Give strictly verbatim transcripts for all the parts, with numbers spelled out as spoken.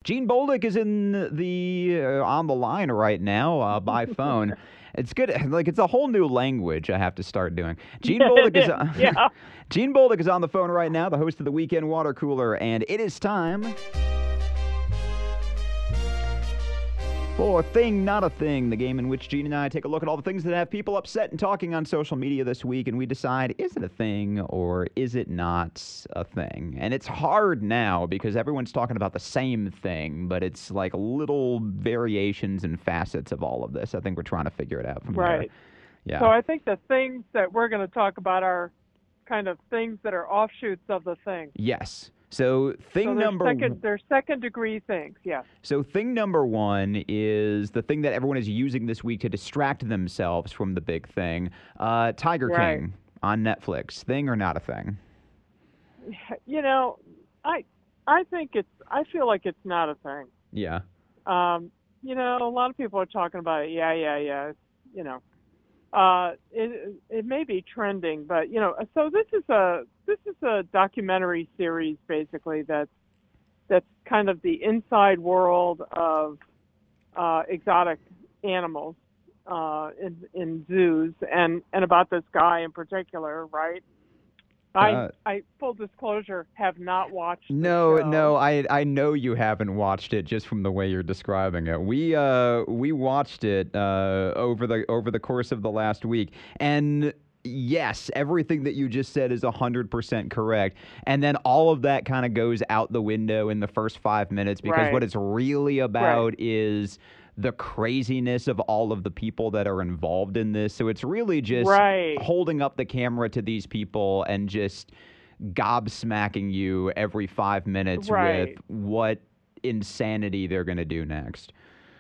Gene Boldick is in the uh, on the line right now uh, by phone. It's good. Like, it's a whole new language I have to start doing. Gene Boldick is uh, yeah. Gene Boldick is on the phone right now, the host of the Weekend Water Cooler, and it is time for Thing Not a Thing, the game in which Gene and I take a look at all the things that have people upset and talking on social media this week, and we decide, is it a thing or is it not a thing? And it's hard now because everyone's talking about the same thing, but it's like little variations and facets of all of this. I think we're trying to figure it out from Right. there. Yeah. So I think the things that we're going to talk about are kind of things that are offshoots of the thing. Yes. So thing so they're number second, they're second degree things, yes. So thing number one is the thing that everyone is using this week to distract themselves from the big thing. Uh, Tiger Right. King on Netflix. Thing or not a thing? You know, I I think it's I feel like it's not a thing. Yeah. Um, you know, a lot of people are talking about it. Yeah, yeah, yeah. It's, you know, uh, it it may be trending, but you know, so this is a this is a documentary series basically that's that's kind of the inside world of uh, exotic animals uh, in in zoos, and and about this guy in particular, right? I, Uh, I full disclosure have not watched the No, show. no, I I know you haven't watched it just from the way you're describing it. We uh we watched it uh over the over the course of the last week, and yes, everything that you just said is one hundred percent correct. And then all of that kind of goes out the window in the first five minutes because Right. what it's really about Right. is the craziness of all of the people that are involved in this. So it's really just Right. holding up the camera to these people and just gobsmacking you every five minutes Right. with what insanity they're going to do next.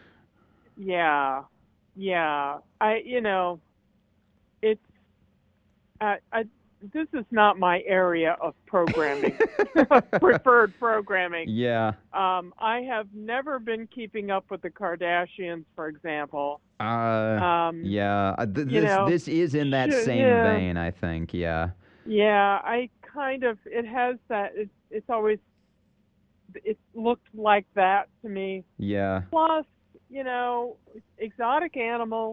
Yeah, yeah. I, you know, it's, I, I, this is not my area of programming, preferred programming. Yeah. Um, I have never been keeping up with the Kardashians, for example. Uh, Um, yeah. Uh, th- you this know, this is in that sh- same yeah. vein, I think. Yeah. Yeah, I kind of, it has that, it's, it's always, it looked like that to me. Yeah. Plus, you know, exotic animals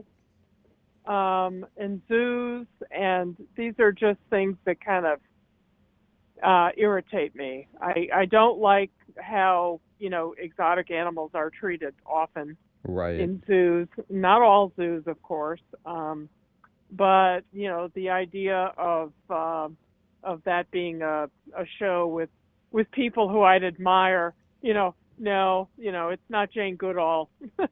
um, and zoos, and these are just things that kind of uh, irritate me. I, I don't like how, you know, exotic animals are treated often Right. in zoos. Not all zoos, of course, um, but, you know, the idea of uh, of that being a, a show with, with people who I'd admire, you know, no, you know, it's not Jane Goodall.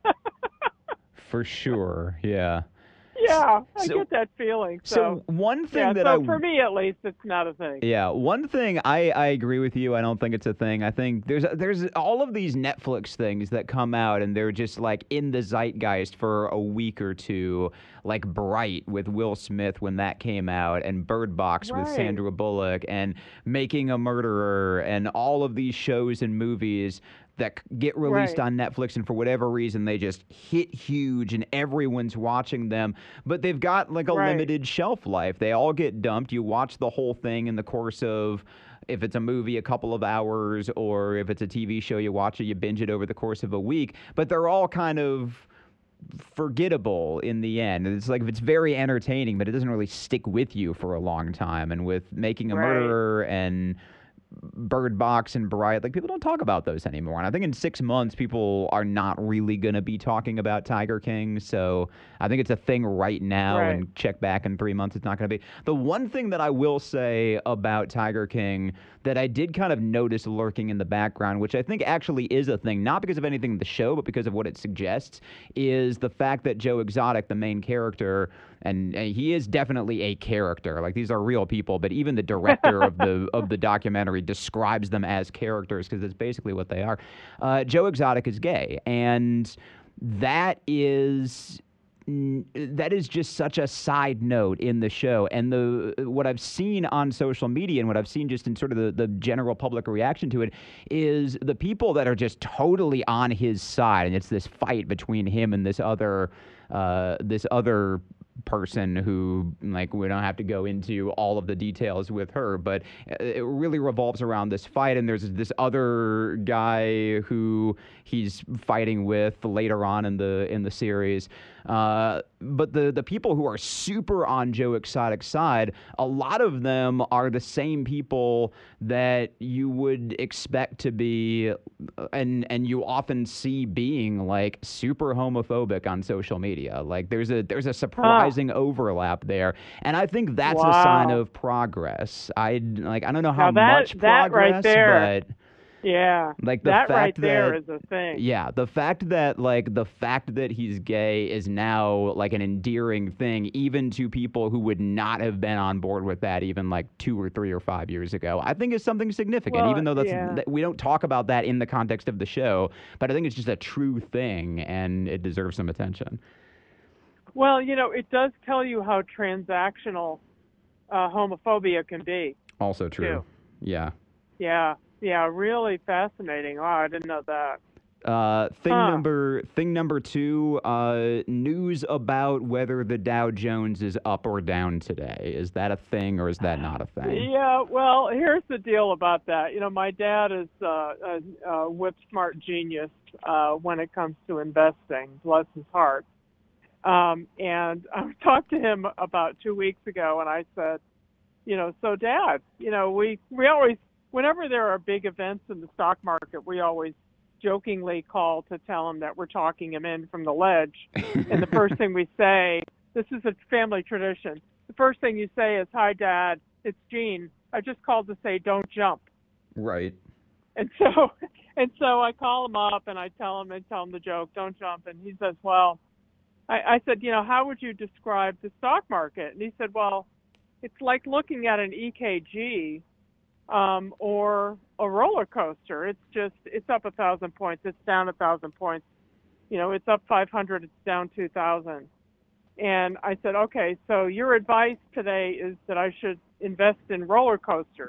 For sure. Yeah. Yeah, I So- get that feeling. So So, one thing yeah, that so I for me at least, it's not a thing. Yeah, one thing I, I agree with you. I don't think it's a thing. I think there's there's all of these Netflix things that come out and they're just like in the zeitgeist for a week or two, like Bright with Will Smith when that came out, and Bird Box with Right. Sandra Bullock, and Making a Murderer, and all of these shows and movies that c- get released Right. on Netflix, and for whatever reason they just hit huge and everyone's watching them, but they've got like a Right. limited shelf life. They all get dumped. You watch the whole thing in the course of, if it's a movie, a couple of hours, or if it's a T V show, you watch it, you binge it over the course of a week, but they're all kind of forgettable in the end. It's like, it's very entertaining, but it doesn't really stick with you for a long time. And with Making a Right. Murderer and Bird Box and Bright, like, people don't talk about those anymore. And I think in six months, people are not really going to be talking about Tiger King. So I think it's a thing right now, Right. and check back in three months, it's not going to be. The one thing that I will say about Tiger King that I did kind of notice lurking in the background, which I think actually is a thing, not because of anything in the show, but because of what it suggests, is the fact that Joe Exotic, the main character, and, and he is definitely a character. Like, these are real people, but even the director of the of the documentary describes them as characters because it's basically what they are. Uh, Joe Exotic is gay, and that is n- that is just such a side note in the show. And the what I've seen on social media and what I've seen just in sort of the, the general public reaction to it is the people that are just totally on his side, and it's this fight between him and this other uh, this other person who, like, we don't have to go into all of the details with her, but it really revolves around this fight. And there's this other guy who he's fighting with later on in the in the series. Uh, but the the people who are super on Joe Exotic's side, a lot of them are the same people that you would expect to be, and and you often see being like super homophobic on social media. Like there's a there's a surprising huh. overlap there, and I think that's wow. a sign of progress. I like I don't know how that, much that progress, right there. but. Yeah, like the that fact right that, there is a thing. Yeah, the fact that like the fact that he's gay is now like an endearing thing, even to people who would not have been on board with that even like two or three or five years ago. I think is something significant, well, even though that's yeah. that we don't talk about that in the context of the show. But I think it's just a true thing, and it deserves some attention. Well, you know, it does tell you how transactional uh, homophobia can be. Also true. Too. Yeah. Yeah. Yeah, really fascinating. Oh, I didn't know that. Uh, thing huh. number thing number two, uh, news about whether the Dow Jones is up or down today. Is that a thing or is that not a thing? Yeah, well, here's the deal about that. You know, my dad is uh, a, a whip-smart genius uh, when it comes to investing, bless his heart. Um, and I talked to him about two weeks ago, and I said, you know, so Dad, you know, we, we always, whenever there are big events in the stock market, we always jokingly call to tell him that we're talking him in from the ledge. And the first thing we say, this is a family tradition, the first thing you say is, hi, Dad, it's Gene. I just called to say don't jump. Right. And so and so I call him up and I tell him and tell him the joke, don't jump. And he says, well, I, I said, you know, how would you describe the stock market? And he said, well, it's like looking at an E K G um, or a roller coaster. It's just, it's up a thousand points, it's down a thousand points. You know, it's up five hundred, it's down two thousand. And I said, okay, so your advice today is that I should invest in roller coasters.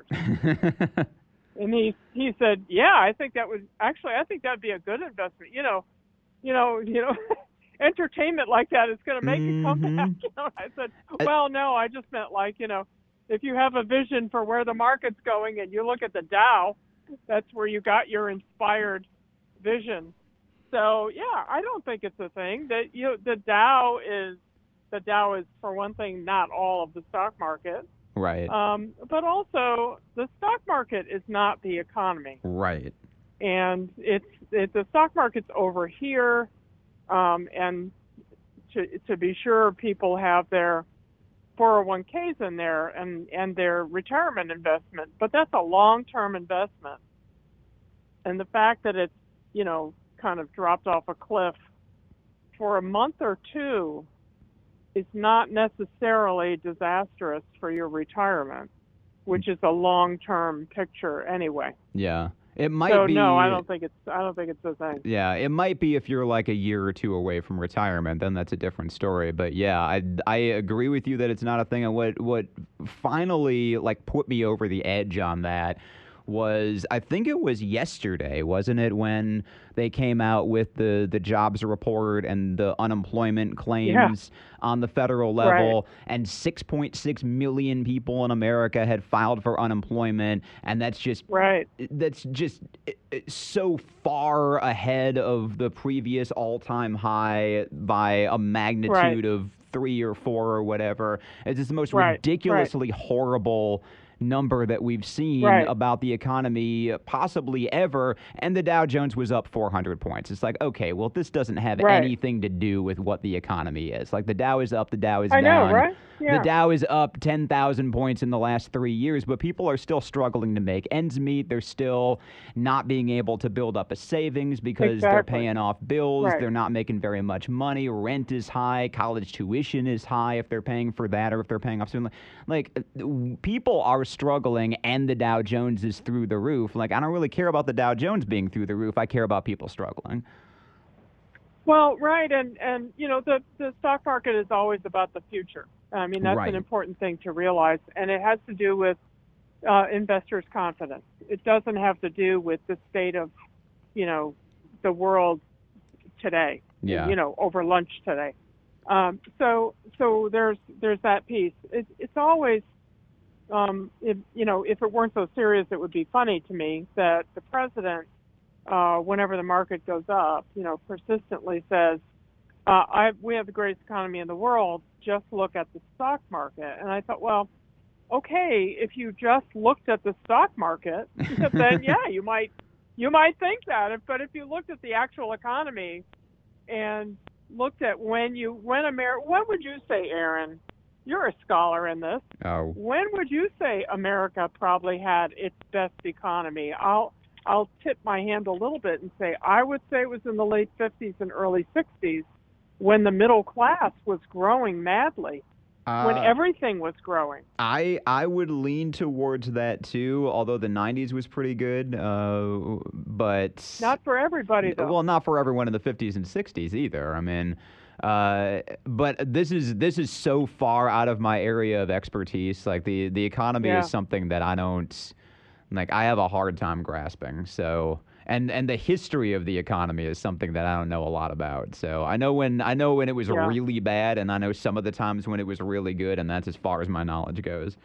And he he said, yeah, I think that would actually, I think that'd be a good investment. You know, you know, you know, entertainment like that is going to make mm-hmm. a comeback. You know, I said, well, no, I just meant like, you know, if you have a vision for where the market's going and you look at the Dow, that's where you got your inspired vision. So yeah, I don't think it's a thing that you know, the Dow is the Dow is for one thing not all of the stock market. Right. Um, but also, the stock market is not the economy. Right. And it's it, the stock market's over here, um, and to to be sure, people have their four oh one k's in there and, and their retirement investment. But that's a long-term investment. And the fact that it's, you know, kind of dropped off a cliff for a month or two is not necessarily disastrous for your retirement, which is a long-term picture anyway. Yeah. It might so be. no, I don't think it's. I don't think it's the thing. Yeah, it might be if you're like a year or two away from retirement, then that's a different story. But yeah, I I agree with you that it's not a thing. And what what finally like put me over the edge on that was, I think it was yesterday, wasn't it, when they came out with the, the jobs report and the unemployment claims yeah. on the federal level, right. and six point six million people in America had filed for unemployment, and that's just right. that's just so far ahead of the previous all-time high by a magnitude right. of three or four or whatever. It's just the most right. ridiculously right. horrible number that we've seen right. about the economy possibly ever, and the Dow Jones was up four hundred points. It's like, okay, well, this doesn't have right. anything to do with what the economy is. Like, the Dow is up, the Dow is I down. know, right? Yeah. The Dow is up ten thousand points in the last three years, but people are still struggling to make ends meet. They're still not being able to build up a savings because exactly. they're paying off bills. Right. They're not making very much money. Rent is high. College tuition is high if they're paying for that or if they're paying off student. Like, people are struggling, and the Dow Jones is through the roof. Like, I don't really care about the Dow Jones being through the roof. I care about people struggling. Well, right, and, and you know, the, the stock market is always about the future. I mean, that's right. an important thing to realize, and it has to do with uh, investors' confidence. It doesn't have to do with the state of, you know, the world today, yeah. you know, over lunch today. Um, so so there's there's that piece. It, it's always, um, if, you know, if it weren't so serious, it would be funny to me that the president, uh, whenever the market goes up, you know, persistently says, uh, I, we have the greatest economy in the world, just look at the stock market. And I thought, well, okay, if you just looked at the stock market, then yeah, you might you might think that. But if you looked at the actual economy and looked at when you when Amer when would you say, Aaron? You're a scholar in this. Oh. When would you say America probably had its best economy? I'll I'll tip my hand a little bit and say I would say it was in the late fifties and early sixties when the middle class was growing madly. Uh, when everything was growing. I I would lean towards that too, although the nineties was pretty good, uh, but not for everybody though. Well, not for everyone in the fifties and sixties either. I mean, uh, but this is this is so far out of my area of expertise. Like the the economy yeah. is something that I don't like. I have a hard time grasping. So. And and the history of the economy is something that I don't know a lot about. So I know when I know when it was yeah. really bad, and I know some of the times when it was really good, and that's as far as my knowledge goes.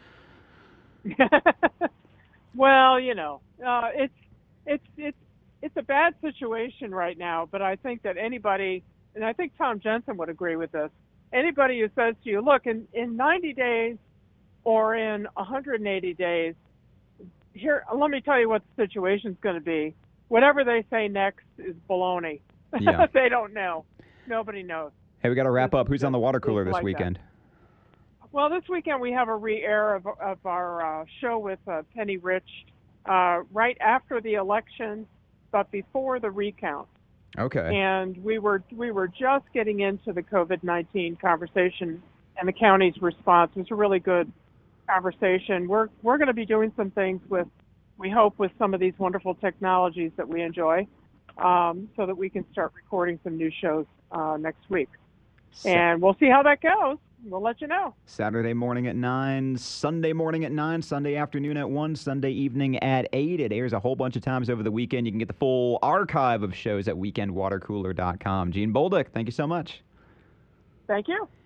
Well, you know, uh, it's it's it's it's a bad situation right now. But I think that anybody, and I think Tom Jensen would agree with this. Anybody who says to you, "Look, in in ninety days or in one hundred eighty days, here, let me tell you what the situation's going to be." Whatever they say next is baloney. Yeah. They don't know. Nobody knows. Hey, we got to wrap It's, up. Who's on the water cooler this like weekend? That. Well, this weekend we have a re-air of, of our uh, show with uh, Penny Rich uh, right after the election, but before the recount. Okay. And we were we were just getting into the COVID nineteen conversation, and the county's response was a really good conversation. We're we're going to be doing some things with. We hope with some of these wonderful technologies that we enjoy, um, so that we can start recording some new shows uh, next week. Sa- and we'll see how that goes. We'll let you know. Saturday morning at nine, Sunday morning at nine, Sunday afternoon at one, Sunday evening at eight. It airs a whole bunch of times over the weekend. You can get the full archive of shows at weekend water cooler dot com. Gene Bolduc, thank you so much. Thank you.